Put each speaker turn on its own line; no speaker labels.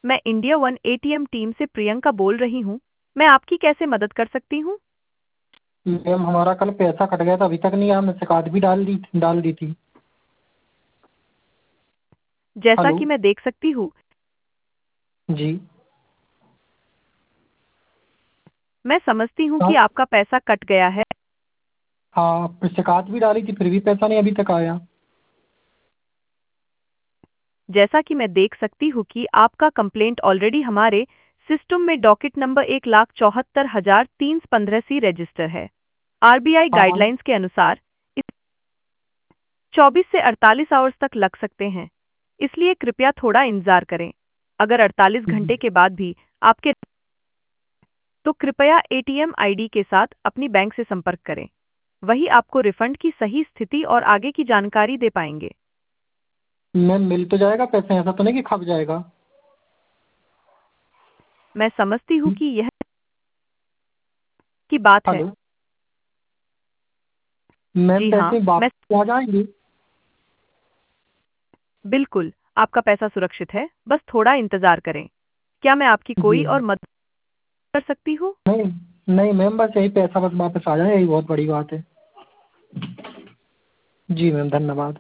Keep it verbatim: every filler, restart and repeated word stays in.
मैं India one ATM team से प्रियंका बोल रही हूँ। मैं आपकी कैसे मदद कर सकती हूँ?
मैम हमारा कल पैसा कट गया था, अभी तक नहीं आया। हमने शिकायत भी डाल दी डाल दी थी।
जैसा
हेलो।
कि मैं देख सकती हूँ,
जी।
मैं समझती हूँ
हाँ।
कि आपका पैसा कट गया है।
हाँ, शिकायत भी डाली थी, फिर भी पैसा नहीं अभी तक आया।
जैसा कि मैं देख सकती हूँ कि आपका कंप्लेंट ऑलरेडी हमारे सिस्टम में डॉकेट नंबर एक लाख चौहत्तर हजार तीन सौ पंद्रह सी रजिस्टर है। आरबीआई
हाँ।
गाइडलाइंस के अनुसार इस चौबीस से अड़तालीस आवर्स तक लग सकते हैं, इसलिए कृपया थोड़ा इंतजार करें। अगर अड़तालीस
जी।
घंटे के बाद भी आपके तो कृपया एटीएम आईडी के साथ अपनी बैंक से संपर्क करें। वही आपको रिफंड की सही स्थिति और आगे की जानकारी दे पाएंगे।
मैम मिल तो जाएगा पैसे, ऐसा तो नहीं कि खप जाएगा?
मैं समझती हूँ कि यह की बात है।
हेलो। मैम
जी हाँ,
पैसे
मैं
वापस आ जाएंगे?
बिल्कुल, आपका पैसा सुरक्षित है, बस थोड़ा इंतजार करें। क्या मैं आपकी
जी।
कोई और मदद कर सकती हूँ?
नहीं, नहीं मैम, बस यही पैसा बस वापस आ जाए, यही बहुत बड़ी बात है। जी मैम, धन्यवाद।